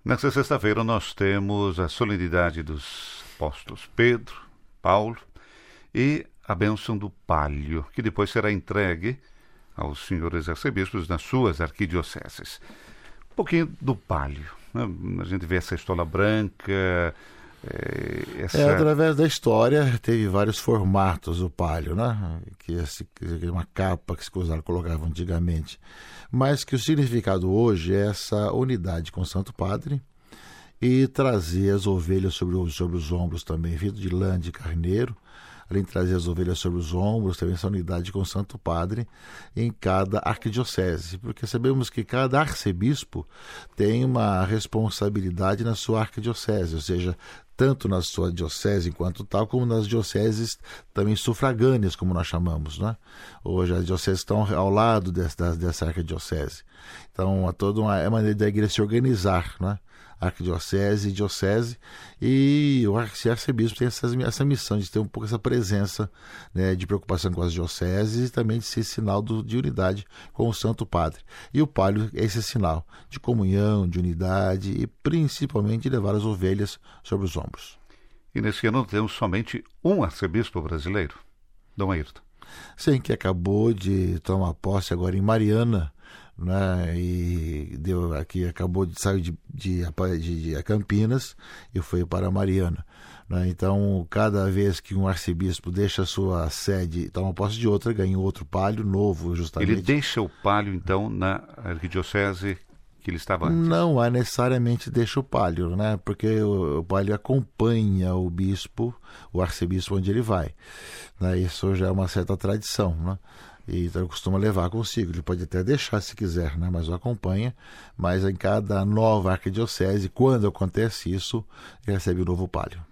Nesta sexta-feira nós temos a solenidade dos apóstolos Pedro, Paulo e a bênção do palio, que depois será entregue aos senhores arcebispos nas suas arquidioceses. Um pouquinho do palio, né? A gente vê essa estola branca. Através da história teve vários formatos o palio, né? Que é uma capa que se colocava antigamente, mas que o significado hoje é essa unidade com o Santo Padre e trazer as ovelhas sobre os ombros também, feito de lã de carneiro, além de trazer as ovelhas sobre os ombros, também essa unidade com o Santo Padre em cada arquidiocese, porque sabemos que cada arcebispo tem uma responsabilidade na sua arquidiocese, ou seja, tanto na sua diocese enquanto tal, como nas dioceses também sufragâneas, como nós chamamos, né? Hoje as dioceses estão ao lado dessa arquidiocese. Então, é maneira da igreja se organizar, né? Arquidiocese e diocese, e o arcebispo tem essa missão de ter um pouco essa presença, né, de preocupação com as dioceses e também de ser sinal de unidade com o Santo Padre. E o palio é esse sinal de comunhão, de unidade e principalmente de levar as ovelhas sobre os ombros. E nesse ano temos somente um arcebispo brasileiro, Dom Ayrton. Sim, que acabou de tomar posse agora em Mariana, né, e acabou de sair de Campinas e foi para Mariana, né? Então, cada vez que um arcebispo deixa a sua sede e toma posse de outra, ganha outro palio novo, justamente. Ele deixa o palio, então, na arquidiocese que ele estava antes? Não necessariamente deixa o palio, né? Porque o palio acompanha o bispo, o arcebispo onde ele vai, né? Isso já é uma certa tradição, né? E então ele costuma levar consigo, ele pode até deixar se quiser, né? Mas o acompanha, mas em cada nova arquidiocese, quando acontece isso, ele recebe um novo palio.